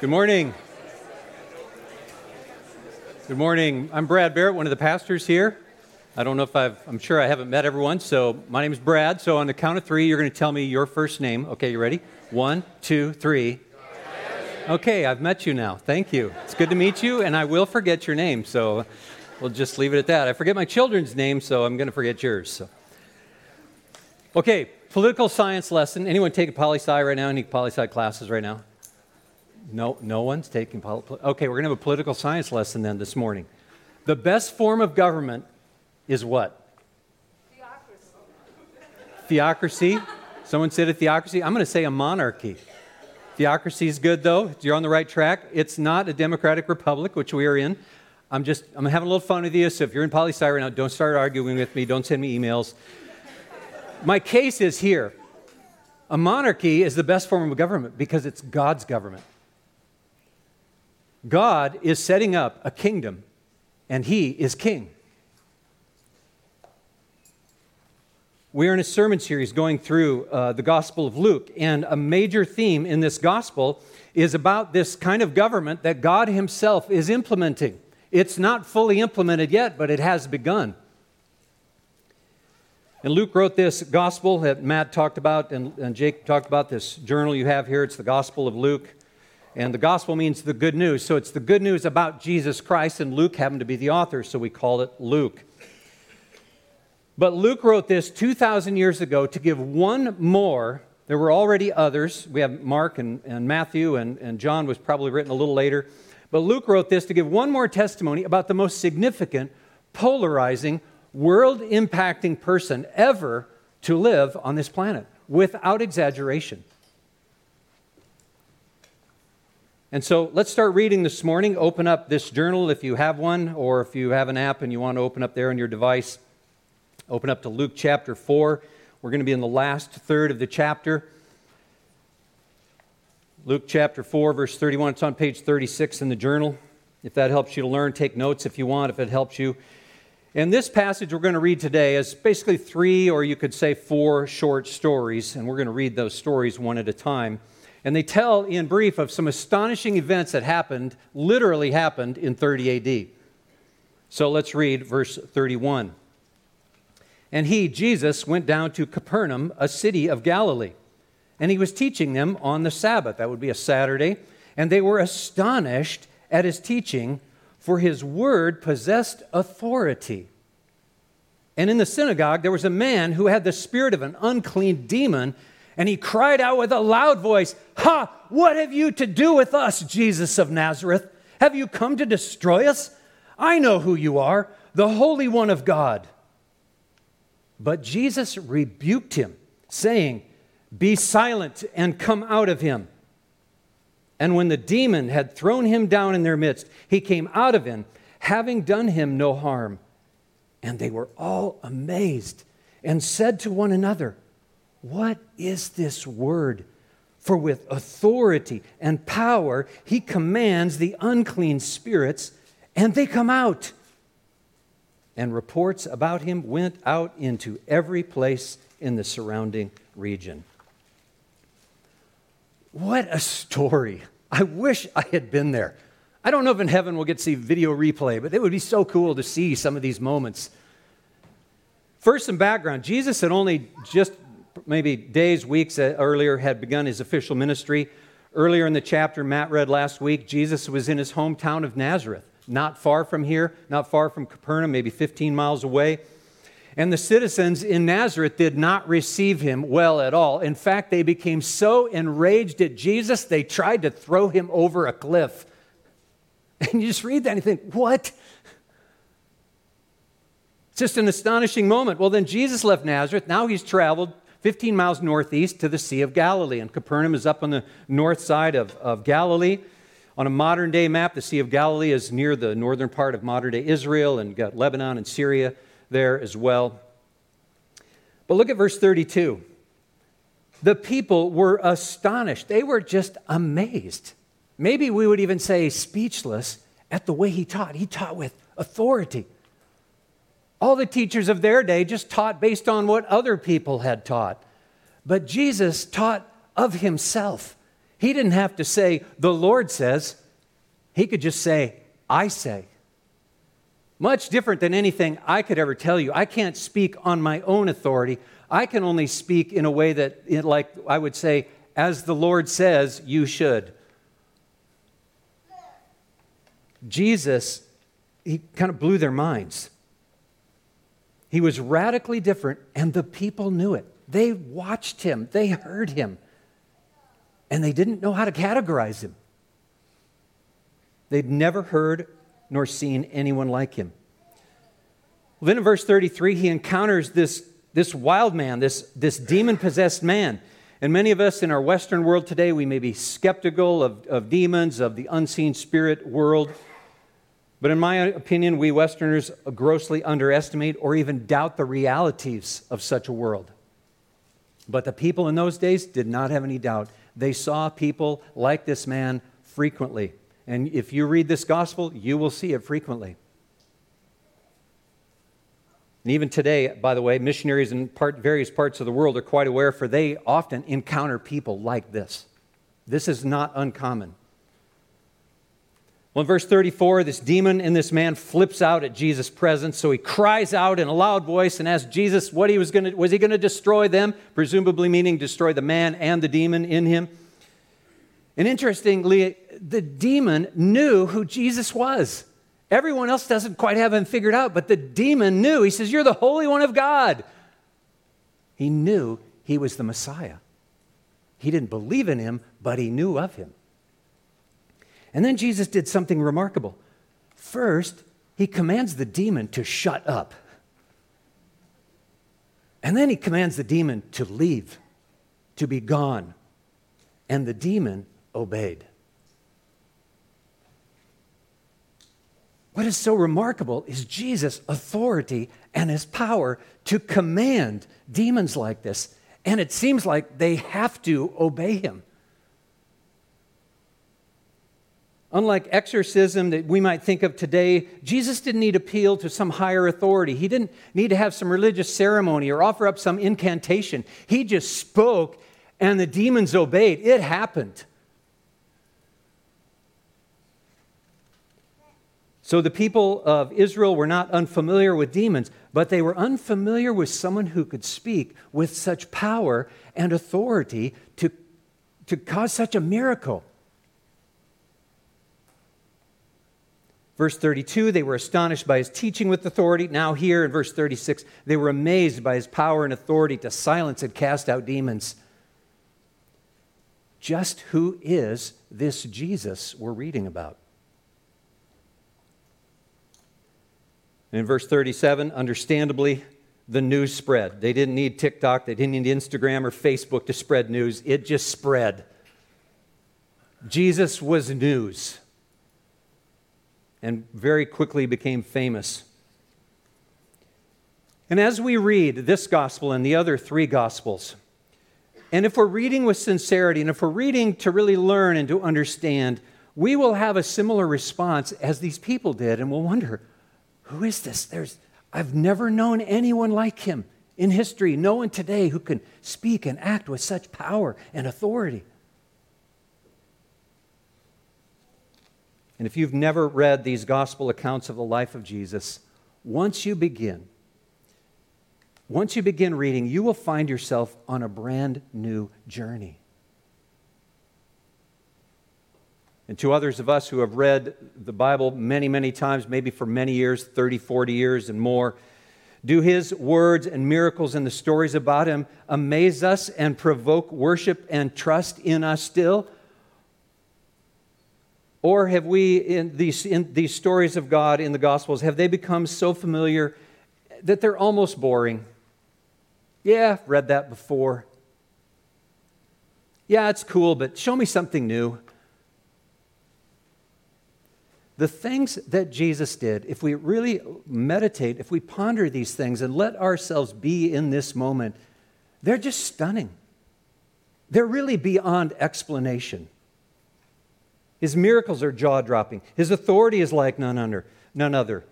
Good morning. Good morning. I'm Brad Barrett, one of the pastors here. I don't know if I'm sure I haven't met everyone, so my name is Brad. So on the count of three, you're going to tell me your first name. Okay, you ready? 1, 2, 3. Okay, I've met you now. Thank you. It's good to meet you, and I will forget your name, so we'll just leave it at that. I forget my children's names, so I'm going to forget yours. So. Okay, political science lesson. Anyone taking poli-sci right now? Any poli-sci classes right now? No one's taking Okay, we're going to have a political science lesson then this morning. The best form of government is what? Theocracy. Someone said a theocracy. I'm going to say a monarchy. Theocracy is good, though. You're on the right track. It's not a democratic republic, which we are in. I'm having a little fun with you, so if you're in poli-sci right now, don't start arguing with me. Don't send me emails. My case is here. A monarchy is the best form of government because it's God's government. God is setting up a kingdom, and He is king. We are in a sermon series going through the Gospel of Luke, and a major theme in this gospel is about this kind of government that God Himself is implementing. It's not fully implemented yet, but it has begun. And Luke wrote this gospel that Matt talked about, and Jake talked about, this journal you have here. It's the Gospel of Luke. And the gospel means the good news. So it's the good news about Jesus Christ, and Luke happened to be the author, so we call it Luke. But Luke wrote this 2,000 years ago to give one more. There were already others. We have Mark and Matthew, and John was probably written a little later. But Luke wrote this to give one more testimony about the most significant, polarizing, world-impacting person ever to live on this planet, without exaggeration. And so let's start reading this morning. Open up this journal if you have one, or if you have an app and you want to open up there on your device. Open up to Luke chapter 4. We're going to be in the last third of the chapter. Luke chapter 4, verse 31. It's on page 36 in the journal. If that helps you to learn, take notes if you want, if it helps you. And this passage we're going to read today is basically 3, or you could say 4 short stories, and we're going to read those stories one at a time. And they tell in brief of some astonishing events that literally happened in 30 AD. So let's read verse 31. And he, Jesus, went down to Capernaum, a city of Galilee, and he was teaching them on the Sabbath. That would be a Saturday. And they were astonished at his teaching, for his word possessed authority. And in the synagogue there was a man who had the spirit of an unclean demon, and he cried out with a loud voice, "Ha! What have you to do with us, Jesus of Nazareth? Have you come to destroy us? I know who you are, the Holy One of God." But Jesus rebuked him, saying, "Be silent and come out of him." And when the demon had thrown him down in their midst, he came out of him, having done him no harm. And they were all amazed and said to one another, "What is this word? For with authority and power he commands the unclean spirits, and they come out." And reports about him went out into every place in the surrounding region. What a story. I wish I had been there. I don't know if in heaven we'll get to see video replay, but it would be so cool to see some of these moments. First, some background. Jesus had only just maybe days, weeks earlier had begun his official ministry. Earlier in the chapter Matt read last week, Jesus was in his hometown of Nazareth, not far from here, not far from Capernaum, maybe 15 miles away. And the citizens in Nazareth did not receive him well at all. In fact, they became so enraged at Jesus, they tried to throw him over a cliff. And you just read that and you think, what? It's just an astonishing moment. Well, then Jesus left Nazareth. Now he's traveled 15 miles northeast to the Sea of Galilee. And Capernaum is up on the north side of Galilee. On a modern-day map, the Sea of Galilee is near the northern part of modern-day Israel, and got Lebanon and Syria there as well. But look at verse 32. The people were astonished. They were just amazed. Maybe we would even say speechless at the way he taught. He taught with authority. All the teachers of their day just taught based on what other people had taught. But Jesus taught of himself. He didn't have to say, the Lord says. He could just say, I say. Much different than anything I could ever tell you. I can't speak on my own authority. I can only speak in a way that, like I would say, as the Lord says, you should. Jesus, he kind of blew their minds. He was radically different, and the people knew it. They watched him. They heard him. And they didn't know how to categorize him. They'd never heard nor seen anyone like him. Well, then in verse 33, he encounters this wild man, this demon-possessed man. And many of us in our Western world today, we may be skeptical of demons, of the unseen spirit world. But in my opinion, we Westerners grossly underestimate or even doubt the realities of such a world. But the people in those days did not have any doubt. They saw people like this man frequently. And if you read this gospel, you will see it frequently. And even today, by the way, missionaries in various parts of the world are quite aware, for they often encounter people like this. This is not uncommon. Well, in verse 34, this demon in this man flips out at Jesus' presence, so he cries out in a loud voice and asks Jesus what was he going to destroy them, presumably meaning destroy the man and the demon in him. And interestingly, the demon knew who Jesus was. Everyone else doesn't quite have him figured out, but the demon knew. He says, "You're the Holy One of God." He knew he was the Messiah. He didn't believe in him, but he knew of him. And then Jesus did something remarkable. First, he commands the demon to shut up. And then he commands the demon to leave, to be gone. And the demon obeyed. What is so remarkable is Jesus' authority and his power to command demons like this. And it seems like they have to obey him. Unlike exorcism that we might think of today, Jesus didn't need appeal to some higher authority. He didn't need to have some religious ceremony or offer up some incantation. He just spoke and the demons obeyed. It happened. So the people of Israel were not unfamiliar with demons, but they were unfamiliar with someone who could speak with such power and authority to cause such a miracle. Verse 32, they were astonished by his teaching with authority. Now here in verse 36, they were amazed by his power and authority to silence and cast out demons. Just who is this Jesus we're reading about? And in verse 37, understandably, the news spread. They didn't need TikTok, they didn't need Instagram or Facebook to spread news. It just spread. Jesus was news. And very quickly became famous. And as we read this gospel and the other three gospels, and if we're reading with sincerity, and if we're reading to really learn and to understand, we will have a similar response as these people did, and we'll wonder, who is this? I've never known anyone like him in history, no one today who can speak and act with such power and authority. And if you've never read these gospel accounts of the life of Jesus, once you begin reading, you will find yourself on a brand new journey. And to others of us who have read the Bible many, many times, maybe for many years, 30, 40 years and more, do his words and miracles and the stories about him amaze us and provoke worship and trust in us still? Or have we, in these stories of God in the Gospels, have they become so familiar that they're almost boring? Yeah, I've read that before. Yeah, it's cool, but show me something new. The things that Jesus did, if we really meditate, if we ponder these things and let ourselves be in this moment, they're just stunning. They're really beyond explanation. His miracles are jaw-dropping. His authority is like none other.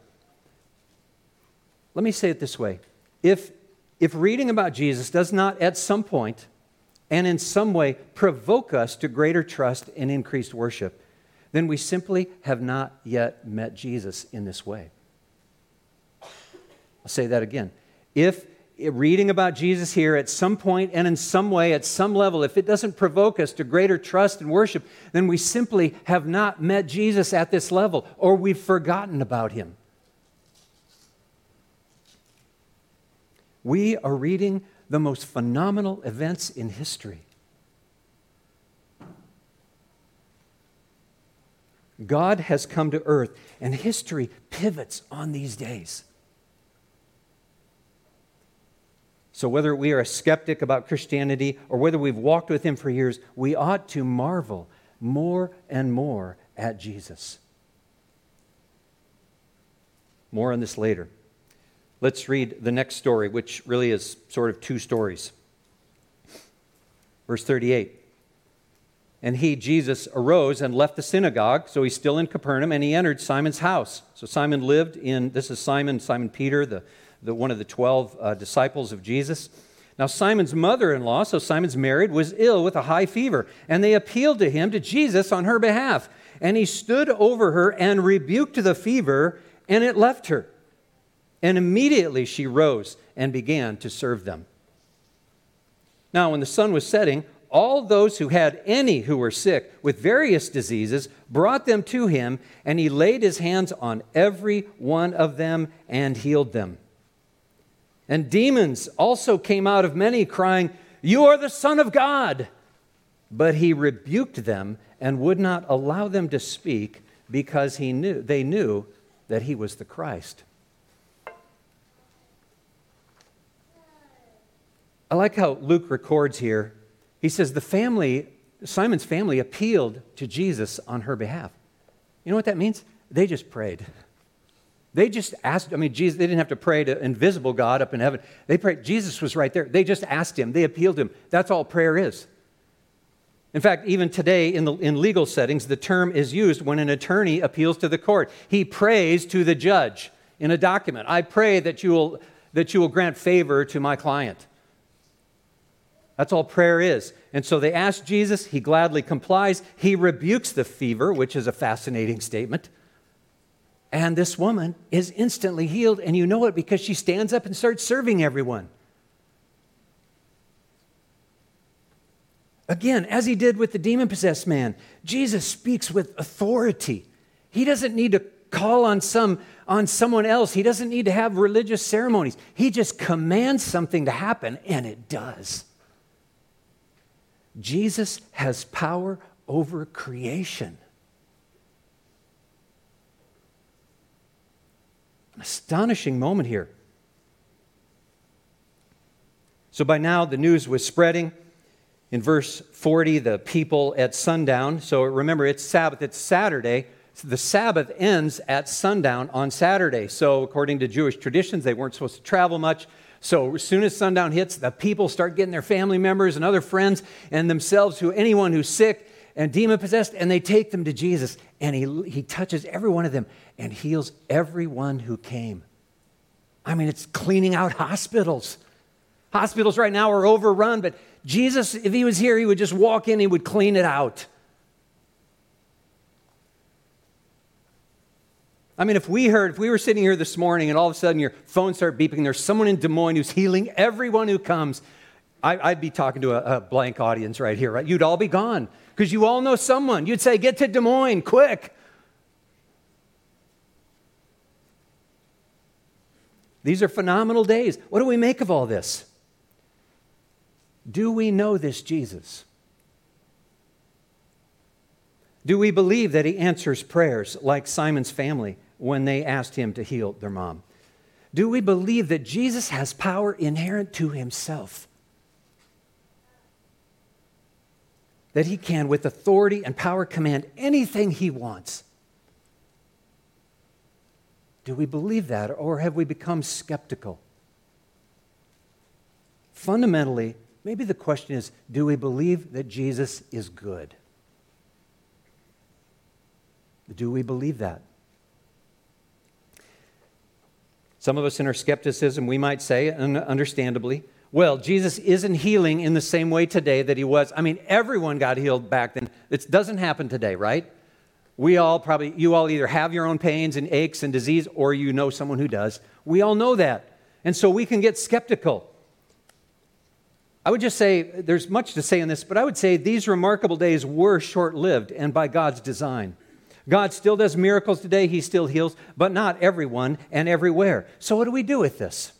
Let me say it this way. If reading about Jesus does not at some point and in some way provoke us to greater trust and increased worship, then we simply have not yet met Jesus in this way. I'll say that again. If reading about Jesus here at some point and in some way, at some level, if it doesn't provoke us to greater trust and worship, then we simply have not met Jesus at this level, or we've forgotten about him. We are reading the most phenomenal events in history. God has come to earth, and history pivots on these days. So whether we are a skeptic about Christianity or whether we've walked with him for years, we ought to marvel more and more at Jesus. More on this later. Let's read the next story, which really is sort of two stories. Verse 38. And he, Jesus, arose and left the synagogue, so he's still in Capernaum, and he entered Simon's house. So Simon lived in, this is Simon Peter, the one of the 12 disciples of Jesus. Now Simon's mother-in-law, so Simon's married, was ill with a high fever, and they appealed to Jesus on her behalf. And he stood over her and rebuked the fever, and it left her. And immediately she rose and began to serve them. Now when the sun was setting, all those who had any who were sick with various diseases brought them to him, and he laid his hands on every one of them and healed them. And demons also came out of many, crying, "You are the Son of God." But he rebuked them and would not allow them to speak, because they knew that he was the Christ. I like how Luke records here. He says Simon's family appealed to Jesus on her behalf. You know what that means? They just prayed. They just asked, Jesus, they didn't have to pray to invisible God up in heaven. They prayed. Jesus was right there. They just asked him. They appealed to him. That's all prayer is. In fact, even today in legal settings, the term is used when an attorney appeals to the court. He prays to the judge in a document. I pray that you will grant favor to my client. That's all prayer is. And so they ask Jesus. He gladly complies. He rebukes the fever, which is a fascinating statement. And this woman is instantly healed, and you know it because she stands up and starts serving everyone. Again, as he did with the demon-possessed man, Jesus speaks with authority. He doesn't need to call on someone else. He doesn't need to have religious ceremonies. He just commands something to happen, and it does. Jesus has power over creation. An astonishing moment here. So by now the news was spreading. In verse 40, the people at sundown. So remember, it's Sabbath, it's Saturday. So the Sabbath ends at sundown on Saturday. So according to Jewish traditions, they weren't supposed to travel much. So as soon as sundown hits, the people start getting their family members and other friends and themselves, anyone who's sick and demon-possessed, and they take them to Jesus. And he touches every one of them and heals everyone who came. It's cleaning out hospitals. Hospitals right now are overrun, but Jesus, if he was here, he would just walk in, he would clean it out. If we were sitting here this morning and all of a sudden your phone started beeping, there's someone in Des Moines who's healing everyone who comes, I'd be talking to a blank audience right here, right? You'd all be gone because you all know someone. You'd say, "Get to Des Moines, quick." These are phenomenal days. What do we make of all this? Do we know this Jesus? Do we believe that he answers prayers like Simon's family when they asked him to heal their mom? Do we believe that Jesus has power inherent to himself? That he can, with authority and power, command anything he wants? Do we believe that, or have we become skeptical? Fundamentally, maybe the question is, do we believe that Jesus is good? Do we believe that? Some of us in our skepticism, we might say, and understandably, Well, Jesus isn't healing in the same way today that he was. I mean, everyone got healed back then. It doesn't happen today, right? You all either have your own pains and aches and disease, or you know someone who does. We all know that. And so we can get skeptical. I would just say, there's much to say in this, but I would say these remarkable days were short-lived and by God's design. God still does miracles today. He still heals, but not everyone and everywhere. So what do we do with this?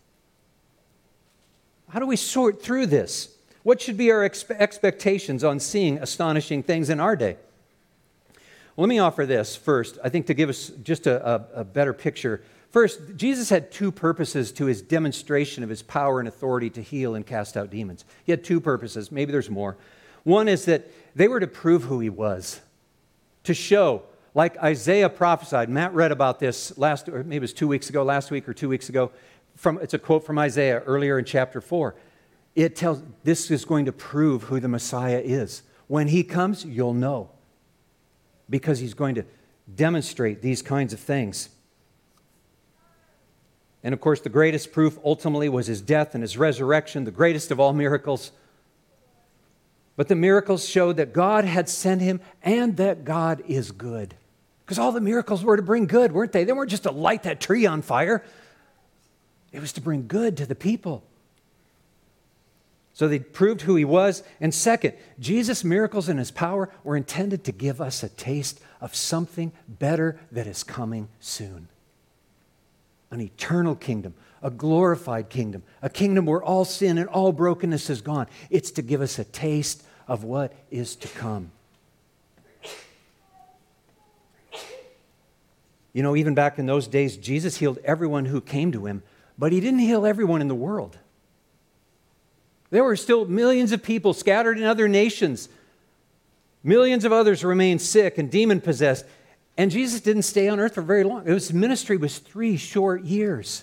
How do we sort through this? What should be our expectations on seeing astonishing things in our day? Well, let me offer this first, I think, to give us just a better picture. First, Jesus had two purposes to his demonstration of his power and authority to heal and cast out demons. He had two purposes. Maybe there's more. One is that they were to prove who he was, to show, like Isaiah prophesied. Matt read about this last week or 2 weeks ago. It's a quote from Isaiah earlier in chapter 4. It tells, this is going to prove who the Messiah is. When he comes, you'll know, because he's going to demonstrate these kinds of things. And of course, the greatest proof ultimately was his death and his resurrection, the greatest of all miracles. But the miracles showed that God had sent him and that God is good. Because all the miracles were to bring good, weren't they? They weren't just to light that tree on fire. It was to bring good to the people. So they proved who he was. And second, Jesus' miracles and his power were intended to give us a taste of something better that is coming soon. An eternal kingdom, a glorified kingdom, a kingdom where all sin and all brokenness is gone. It's to give us a taste of what is to come. You know, even back in those days, Jesus healed everyone who came to him, but he didn't heal everyone in the world. There were still millions of people scattered in other nations. Millions of others remained sick and demon-possessed. And Jesus didn't stay on earth for very long. His ministry was 3 short years.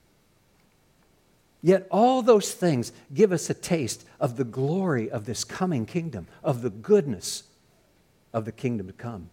Yet all those things give us a taste of the glory of this coming kingdom, of the goodness of the kingdom to come.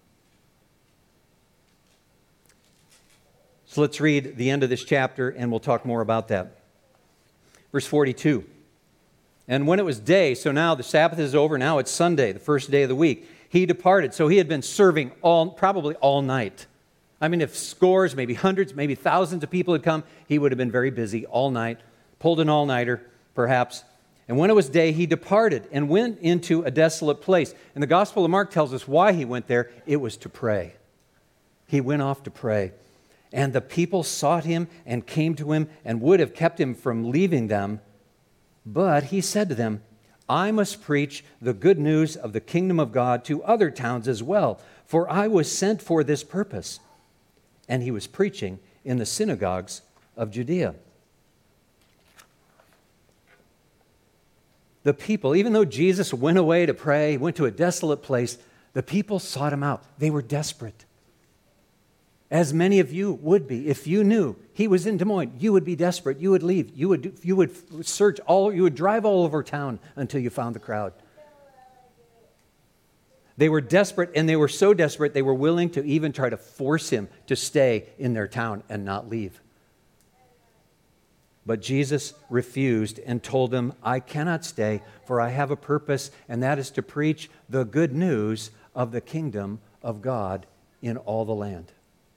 So let's read the end of this chapter, and we'll talk more about that. Verse 42. And when it was day, so now the Sabbath is over, now it's Sunday, the first day of the week, he departed. So he had been serving probably all night. I mean, if scores, maybe hundreds, maybe thousands of people had come, he would have been very busy all night, pulled an all-nighter, perhaps. And when it was day, he departed and went into a desolate place. And the Gospel of Mark tells us why he went there. It was to pray. He went off to pray. And the people sought him and came to him and would have kept him from leaving them. But he said to them, I must preach the good news of the kingdom of God to other towns as well, for I was sent for this purpose. And he was preaching in the synagogues of Judea. The people, even though Jesus went away to pray, went to a desolate place, the people sought him out. They were desperate. As many of you would be. If you knew he was in Des Moines, you would be desperate. You would leave. You would search you would drive all over town until you found the crowd. They were desperate, and they were so desperate they were willing to even try to force him to stay in their town and not leave. But Jesus refused and told them, I cannot stay, for I have a purpose, and that is to preach the good news of the kingdom of God in all the land.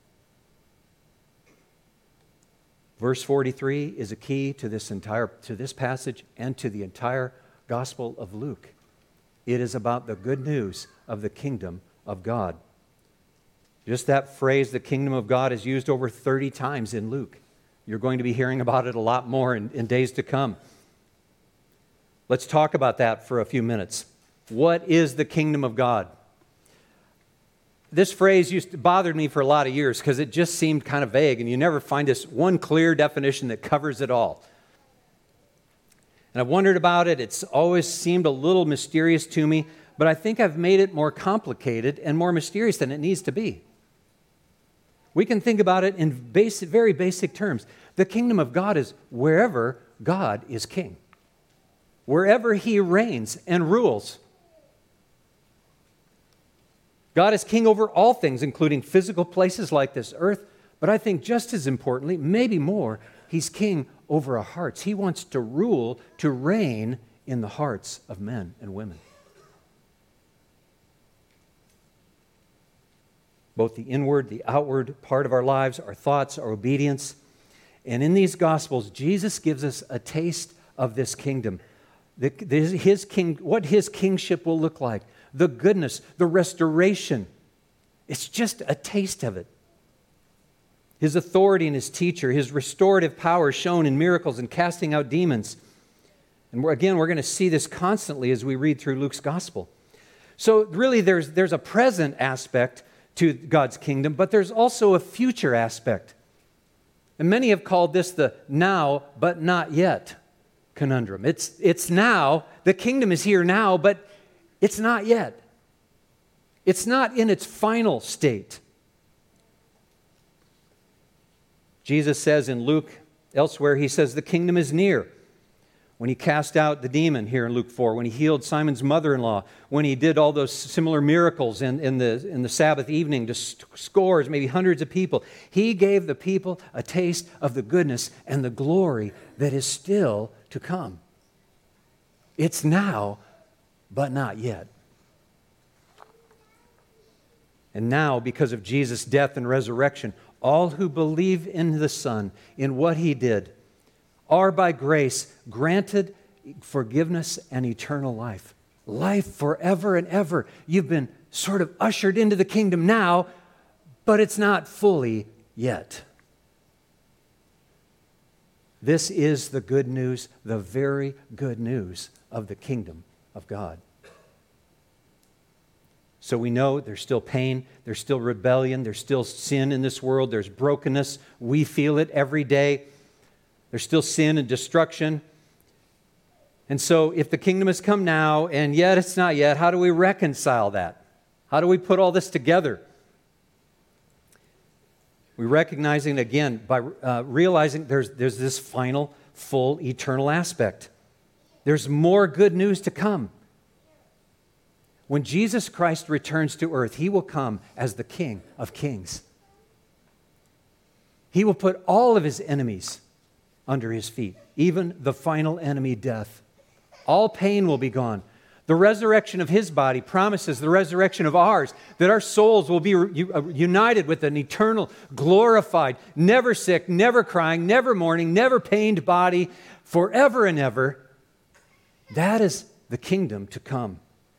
Verse 43 is a key to this passage and to the entire Gospel of Luke. It is about the good news of the kingdom of God. Just that phrase, the kingdom of God, is used over 30 times in Luke. You're going to be hearing about it a lot more in days to come. Let's talk about that for a few minutes. What is the kingdom of God? This phrase bothered me for a lot of years because it just seemed kind of vague, and you never find this one clear definition that covers it all. And I've wondered about it. It's always seemed a little mysterious to me, but I think I've made it more complicated and more mysterious than it needs to be. We can think about it in very basic terms. The kingdom of God is wherever God is king, wherever he reigns and rules. God is king over all things, including physical places like this earth, but I think just as importantly, maybe more, He's king over our hearts. He wants to rule, to reign in the hearts of men and women. Both the inward, the outward part of our lives, our thoughts, our obedience. And in these Gospels, Jesus gives us a taste of this kingdom. What his kingship will look like. The goodness, the restoration. It's just a taste of it. His authority and his teacher, his restorative power shown in miracles and casting out demons. And we're going to see this constantly as we read through Luke's gospel. So really there's a present aspect to God's kingdom, but there's also a future aspect. And many have called this the now but not yet conundrum. It's now, the kingdom is here now, but it's not yet. It's not in its final state. Jesus says in Luke, elsewhere, he says the kingdom is near. When he cast out the demon here in Luke 4, when he healed Simon's mother-in-law, when he did all those similar miracles in the Sabbath evening to scores, maybe hundreds of people, he gave the people a taste of the goodness and the glory that is still to come. It's now, but not yet. And now, because of Jesus' death and resurrection, all who believe in the Son, in what he did, are by grace granted forgiveness and eternal life. Life forever and ever. You've been sort of ushered into the kingdom now, but it's not fully yet. This is the good news, the very good news of the kingdom of God. So we know there's still pain, there's still rebellion, there's still sin in this world, there's brokenness. We feel it every day. There's still sin and destruction. And so if the kingdom has come now, and yet it's not yet, how do we reconcile that? How do we put all this together? We're recognizing, again, by realizing there's this final, full, eternal aspect. There's more good news to come. When Jesus Christ returns to earth, he will come as the King of Kings. He will put all of his enemies under his feet, even the final enemy, death. All pain will be gone. The resurrection of his body promises the resurrection of ours, that our souls will be united with an eternal, glorified, never sick, never crying, never mourning, never pained body, forever and ever. That is the kingdom to come.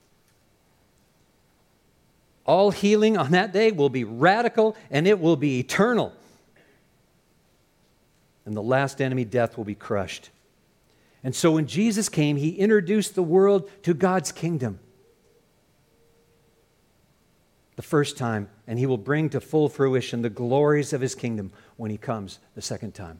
All healing on that day will be radical and it will be eternal. And the last enemy, death, will be crushed. And so when Jesus came, he introduced the world to God's kingdom the first time, and he will bring to full fruition the glories of his kingdom when he comes the second time.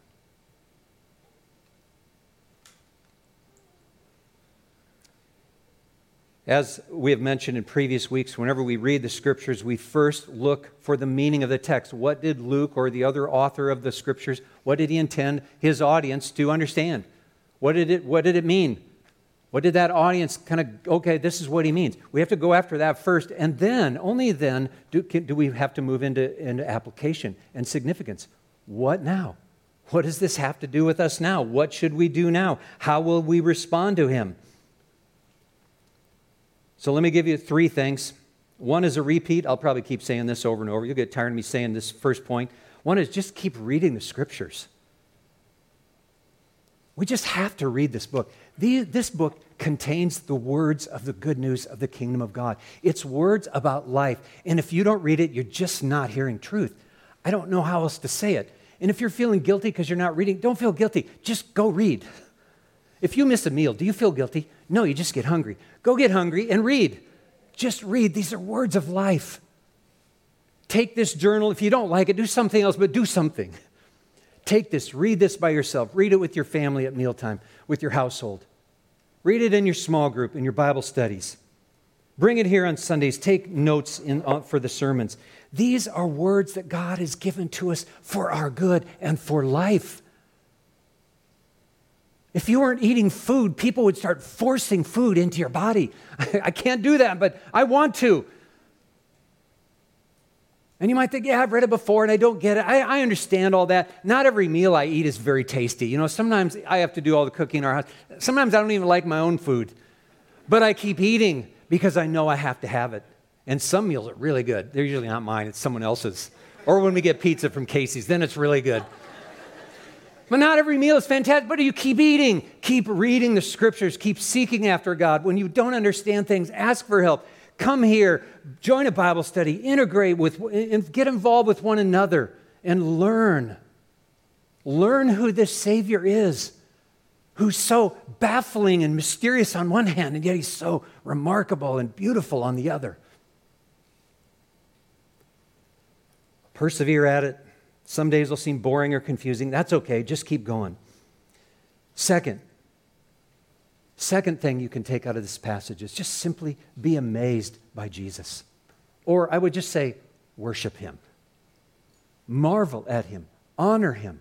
As we have mentioned in previous weeks, whenever we read the Scriptures, we first look for the meaning of the text. What did Luke or the other author of the Scriptures, what did he intend his audience to understand? What did it mean? What did that audience okay, this is what he means. We have to go after that first, and then, only then, do we have to move into application and significance. What now? What does this have to do with us now? What should we do now? How will we respond to him? So let me give you three things. One is a repeat. I'll probably keep saying this over and over. You'll get tired of me saying this first point. One is just keep reading the Scriptures. We just have to read this book. This book contains the words of the good news of the kingdom of God. It's words about life. And if you don't read it, you're just not hearing truth. I don't know how else to say it. And if you're feeling guilty because you're not reading, don't feel guilty. Just go read. If you miss a meal, do you feel guilty? No, you just get hungry. Go get hungry and read. Just read. These are words of life. Take this journal. If you don't like it, do something else, but do something. Take this. Read this by yourself. Read it with your family at mealtime, with your household. Read it in your small group, in your Bible studies. Bring it here on Sundays. Take notes for the sermons. These are words that God has given to us for our good and for life. If you weren't eating food, people would start forcing food into your body. I can't do that, but I want to. And you might think, yeah, I've read it before and I don't get it. I understand all that. Not every meal I eat is very tasty. You know, sometimes I have to do all the cooking in our house. Sometimes I don't even like my own food. But I keep eating because I know I have to have it. And some meals are really good. They're usually not mine, it's someone else's. Or when we get pizza from Casey's, then it's really good. But not every meal is fantastic. But you keep eating, keep reading the scriptures, keep seeking after God. When you don't understand things, ask for help. Come here, join a Bible study, integrate with, and get involved with one another and learn. Learn who this Savior is, who's so baffling and mysterious on one hand, and yet he's so remarkable and beautiful on the other. Persevere at it. Some days will seem boring or confusing. That's okay. Just keep going. Second thing you can take out of this passage is just simply be amazed by Jesus. Or I would just say, worship him. Marvel at him. Honor him.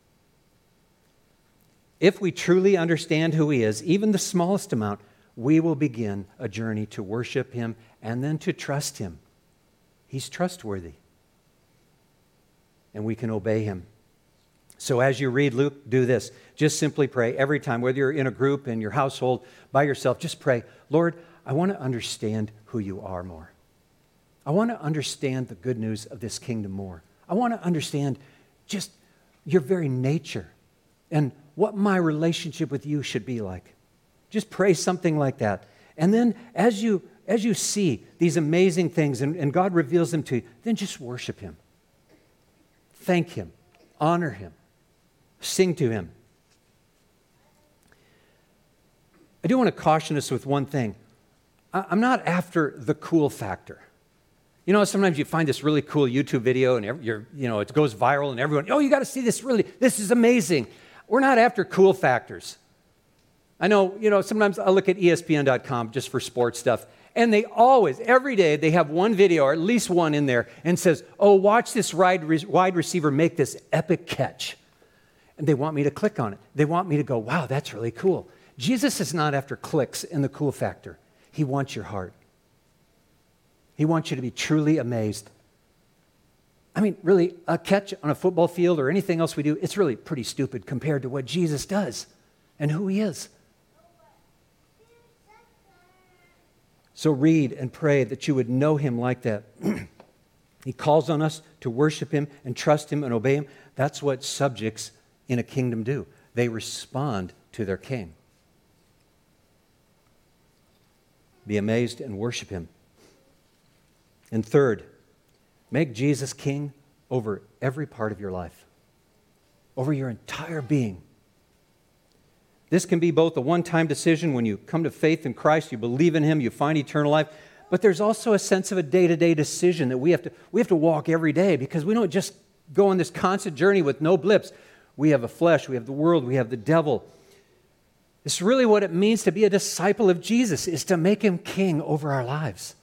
If we truly understand who he is, even the smallest amount, we will begin a journey to worship him and then to trust him. He's trustworthy. And we can obey him. So as you read Luke, do this. Just simply pray every time, whether you're in a group, in your household, by yourself, just pray, Lord, I want to understand who you are more. I want to understand the good news of this kingdom more. I want to understand just your very nature and what my relationship with you should be like. Just pray something like that. And then as you see these amazing things and God reveals them to you, then just worship him. Thank him. Honor him. Sing to him. I do want to caution us with one thing. I'm not after the cool factor. You know, sometimes you find this really cool YouTube video and it goes viral and everyone, oh, you got to see this this is amazing. We're not after cool factors. I know, sometimes I look at ESPN.com just for sports stuff, and they always, every day, they have one video, or at least one in there, and says, oh, watch this wide receiver make this epic catch. And they want me to click on it. They want me to go, wow, that's really cool. Jesus is not after clicks and the cool factor. He wants your heart. He wants you to be truly amazed. I mean, really, a catch on a football field or anything else we do, it's really pretty stupid compared to what Jesus does and who he is. So read and pray that you would know him like that. He calls on us to worship him and trust him and obey him. That's what subjects in a kingdom do. They respond to their king. Be amazed and worship him. And third, make Jesus king over every part of your life, over your entire being. This can be both a one-time decision when you come to faith in Christ, you believe in him, you find eternal life, but there's also a sense of a day-to-day decision that we have to walk every day, because we don't just go on this constant journey with no blips. We have a flesh, we have the world, we have the devil. It's really what it means to be a disciple of Jesus, is to make him king over our lives.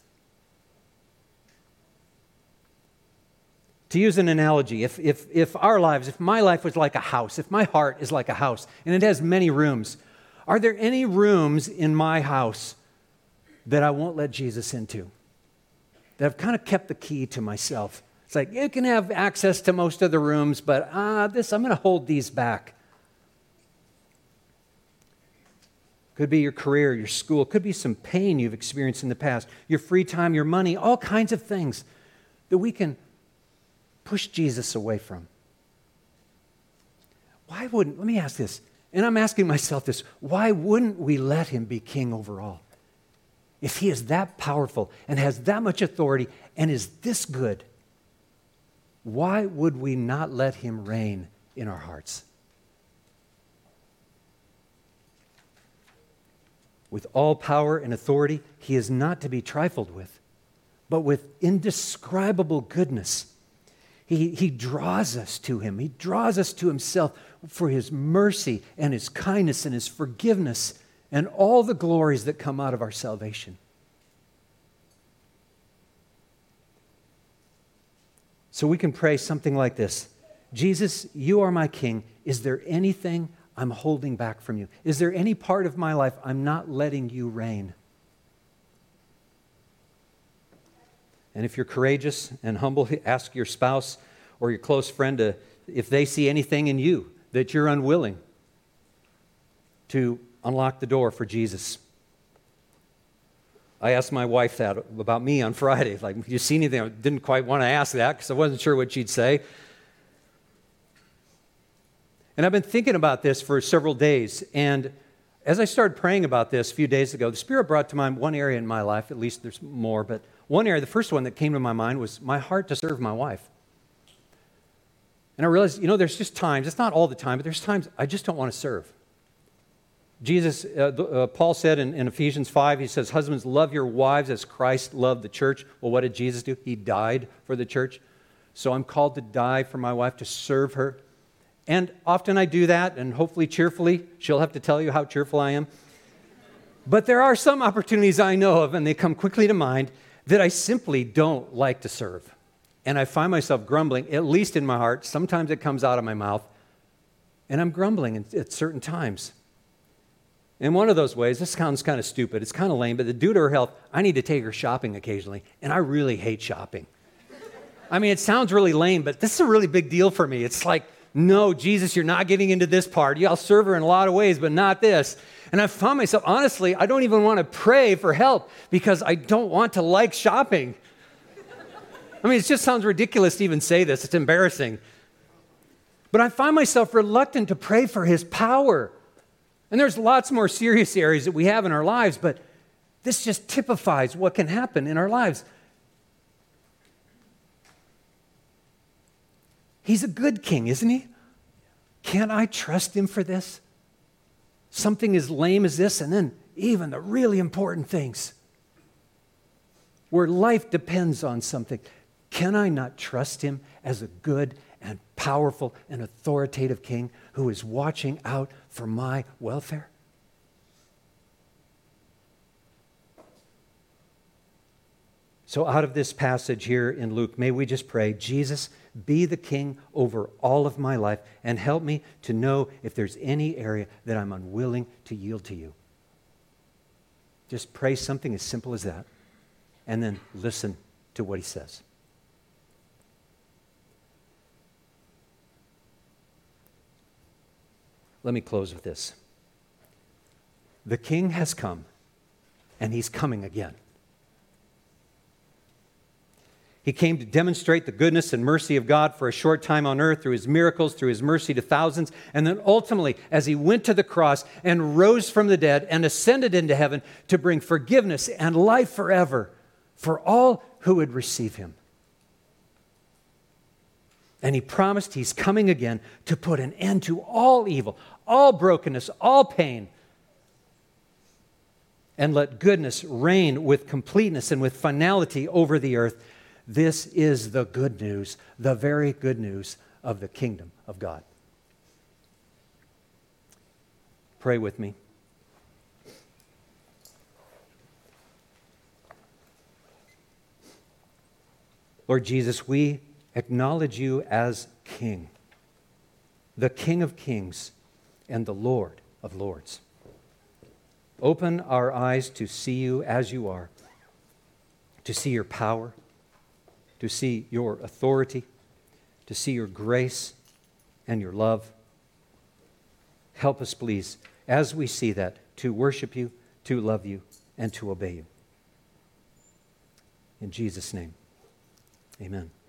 To use an analogy, if my life was like a house, if my heart is like a house, and it has many rooms, are there any rooms in my house that I won't let Jesus into? That I've kind of kept the key to myself. It's like, you can have access to most of the rooms, but I'm going to hold these back. Could be your career, your school, could be some pain you've experienced in the past, your free time, your money, all kinds of things that we can push Jesus away from. Let me ask this, and I'm asking myself this, why wouldn't we let him be king over all? If he is that powerful and has that much authority and is this good, why would we not let him reign in our hearts? With all power and authority, he is not to be trifled with, but with indescribable goodness. He draws us to him. He draws us to himself for his mercy and his kindness and his forgiveness and all the glories that come out of our salvation. So we can pray something like this: Jesus, you are my king. Is there anything I'm holding back from you? Is there any part of my life I'm not letting you reign? And if you're courageous and humble, ask your spouse or your close friend if they see anything in you that you're unwilling to unlock the door for Jesus. I asked my wife that about me on Friday. Like, you see anything? I didn't quite want to ask that because I wasn't sure what she'd say. And I've been thinking about this for several days. And as I started praying about this a few days ago, the Spirit brought to mind one area in my life. At least there's more, but one area, the first one that came to my mind was my heart to serve my wife. And I realized, there's just times, it's not all the time, but there's times I just don't want to serve. Paul said in Ephesians 5, he says, husbands, love your wives as Christ loved the church. Well, what did Jesus do? He died for the church. So I'm called to die for my wife, to serve her. And often I do that, and hopefully cheerfully. She'll have to tell you how cheerful I am. But there are some opportunities I know of, and they come quickly to mind, that I simply don't like to serve. And I find myself grumbling, at least in my heart. Sometimes it comes out of my mouth, and I'm grumbling at certain times. In one of those ways, this sounds kind of stupid, it's kind of lame, but due to her health, I need to take her shopping occasionally, and I really hate shopping. I mean, it sounds really lame, but this is a really big deal for me. It's like, no, Jesus, you're not getting into this part. Yeah, I'll serve her in a lot of ways, but not this. And I found myself, honestly, I don't even want to pray for help because I don't want to like shopping. I mean, it just sounds ridiculous to even say this. It's embarrassing. But I find myself reluctant to pray for His power. And there's lots more serious areas that we have in our lives, but this just typifies what can happen in our lives. He's a good king, isn't He? Can't I trust Him for this? Something as lame as this, and then even the really important things where life depends on something. Can I not trust Him as a good and powerful and authoritative king who is watching out for my welfare? So out of this passage here in Luke, may we just pray, Jesus, be the king over all of my life and help me to know if there's any area that I'm unwilling to yield to you. Just pray something as simple as that and then listen to what He says. Let me close with this. The King has come, and He's coming again. He came to demonstrate the goodness and mercy of God for a short time on earth through His miracles, through His mercy to thousands, and then ultimately, as He went to the cross and rose from the dead and ascended into heaven to bring forgiveness and life forever for all who would receive Him. And He promised He's coming again to put an end to all evil, all brokenness, all pain, and let goodness reign with completeness and with finality over the earth. This is the good news, the very good news of the kingdom of God. Pray with me. Lord Jesus, we acknowledge You as King, the King of kings and the Lord of lords. Open our eyes to see You as You are, to see Your power, to see Your authority, to see Your grace and Your love. Help us, please, as we see that, to worship You, to love You, and to obey You. In Jesus' name, amen.